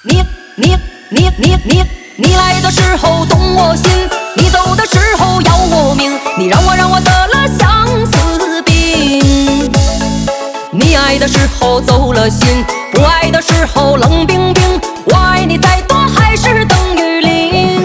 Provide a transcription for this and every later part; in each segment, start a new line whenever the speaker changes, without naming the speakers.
你来的时候动我心，你走的时候要我命，你让我得了相思病。你爱的时候走了心，不爱的时候冷冰冰，我爱你再多还是等于零。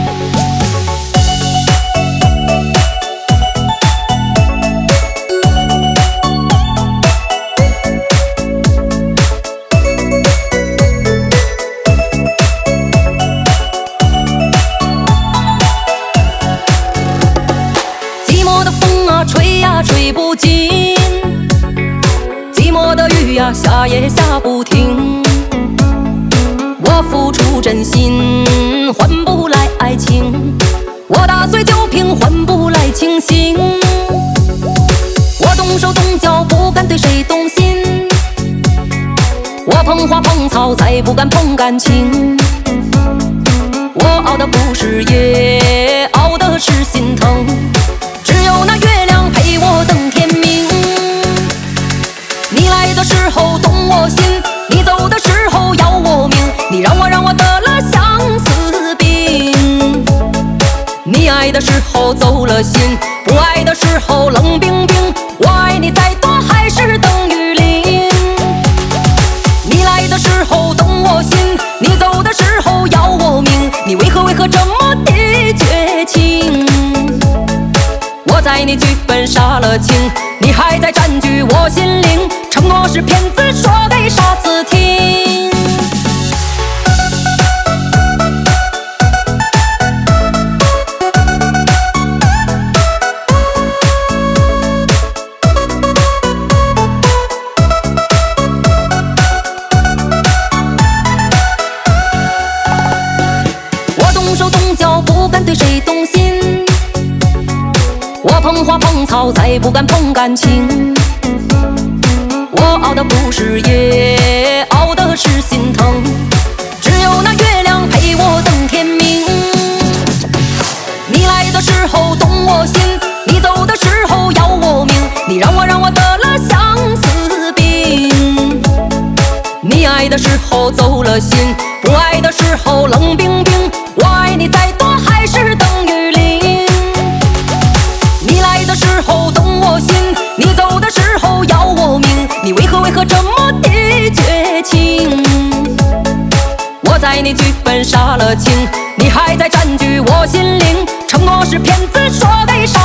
寂寞的风啊吹呀吹不尽，寂寞的雨呀下也下不停。我付出真心换不来爱情，我打碎酒瓶换不来清醒。我动手动脚不敢对谁动心，我碰花碰草再不敢碰感情。我熬的不是夜，熬的是心疼，只有那月亮陪我等天明。你来的时候动我心，你走的时候要我命，你让我得了相思病。你爱的时候走了心，不爱的时候冷冰冰，我爱你再多还是等于零。你来的时候动我心，你走的时候要我命，你为何这么的绝情？我在你剧本杀了情，你还在占据我心灵，承诺是骗子说给傻子听。我动手动脚不敢对谁动心，我碰花碰草再不敢碰感情。我熬的不是夜，熬的是心疼，只有那月亮陪我等天明。你来的时候动我心，你走的时候要我命，你让我得了相思病。你爱的时候走了心，不爱的时候冷冰冰，我爱你再多还是等于零。你来的时候动我心，你走的时候要我命，你为何这么的绝情？我在你剧本杀了情，你还在占据我心灵，承诺是骗子说给傻